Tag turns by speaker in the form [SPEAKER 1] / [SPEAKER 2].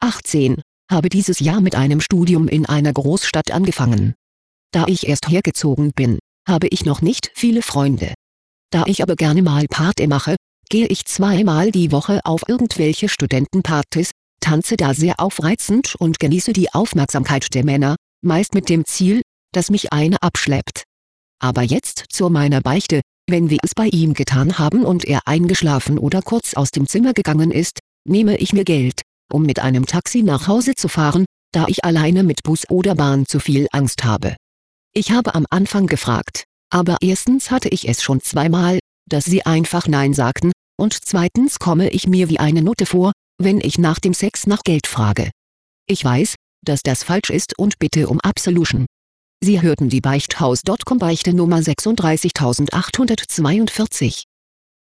[SPEAKER 1] 18, habe dieses Jahr mit einem Studium in einer Großstadt angefangen. Da ich erst hergezogen bin, habe ich noch nicht viele Freunde. Da ich aber gerne mal Party mache, gehe ich zweimal die Woche auf irgendwelche Studentenpartys, tanze da sehr aufreizend und genieße die Aufmerksamkeit der Männer, meist mit dem Ziel, dass mich einer abschleppt. Aber jetzt zu meiner Beichte: Wenn wir es bei ihm getan haben und er eingeschlafen oder kurz aus dem Zimmer gegangen ist, nehme ich mir Geld, um mit einem Taxi nach Hause zu fahren, da ich alleine mit Bus oder Bahn zu viel Angst habe. Ich habe am Anfang gefragt, aber erstens hatte ich es schon zweimal, dass sie einfach Nein sagten, und zweitens komme ich mir wie eine Nutte vor, wenn ich nach dem Sex nach Geld frage. Ich weiß, dass das falsch ist und bitte um Absolution. Sie hörten die Beichthaus.com Beichte Nummer 36842.